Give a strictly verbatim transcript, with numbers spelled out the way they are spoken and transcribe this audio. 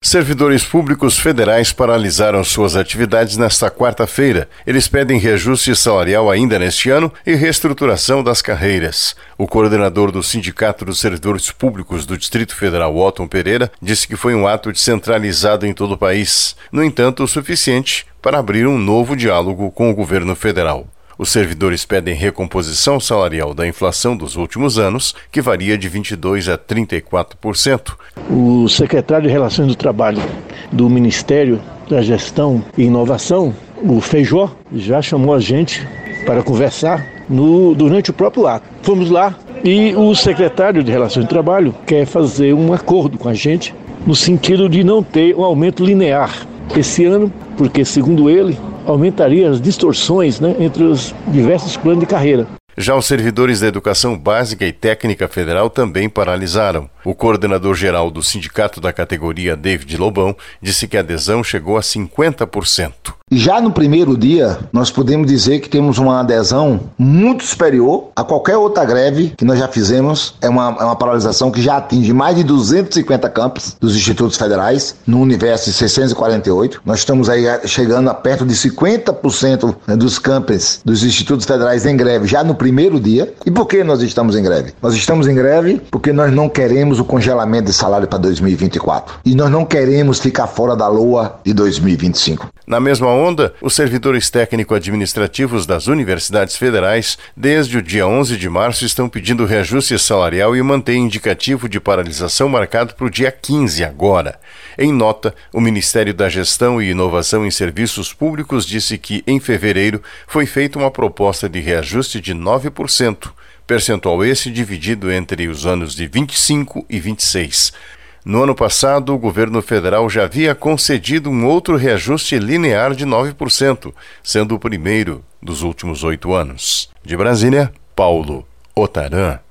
Servidores públicos federais paralisaram suas atividades nesta quarta-feira. Eles pedem reajuste salarial ainda neste ano e reestruturação das carreiras. O coordenador do Sindicato dos Servidores Públicos do Distrito Federal, Otton Pereira, disse que foi um ato descentralizado em todo o país. No entanto, o suficiente para abrir um novo diálogo com o governo federal. Os servidores pedem recomposição salarial da inflação dos últimos anos, que varia de vinte e dois por cento a trinta e quatro por cento. O secretário de Relações do Trabalho do Ministério da Gestão e Inovação, o Feijó, já chamou a gente para conversar no, durante o próprio ato. Fomos lá e o secretário de Relações do Trabalho quer fazer um acordo com a gente no sentido de não ter um aumento linear esse ano, porque, segundo ele, aumentaria as distorções, né, entre os diversos planos de carreira. Já os servidores da Educação Básica e Técnica Federal também paralisaram. O coordenador-geral do sindicato da categoria, David Lobão, disse que a adesão chegou a cinquenta por cento. Já no primeiro dia, nós podemos dizer que temos uma adesão muito superior a qualquer outra greve que nós já fizemos. É uma, é uma paralisação que já atinge mais de duzentos e cinquenta campos dos institutos federais, no universo de seiscentos e quarenta e oito. Nós estamos aí chegando a perto de cinquenta por cento dos campos dos institutos federais em greve já no primeiro dia. E por que nós estamos em greve? Nós estamos em greve porque nós não queremos o congelamento de salário para dois mil e vinte e quatro. E nós não queremos ficar fora da LOA de dois mil e vinte e cinco. Na mesma onda, os servidores técnico-administrativos das universidades federais, desde o dia onze de março, estão pedindo reajuste salarial e mantêm indicativo de paralisação marcado para o dia quinze agora. Em nota, o Ministério da Gestão e Inovação em Serviços Públicos disse que, em fevereiro, foi feita uma proposta de reajuste de nove por cento, percentual esse dividido entre os anos de vinte e cinco e vinte e seis. No ano passado, o governo federal já havia concedido um outro reajuste linear de nove por cento, sendo o primeiro dos últimos oito anos. De Brasília, Paulo Otarã.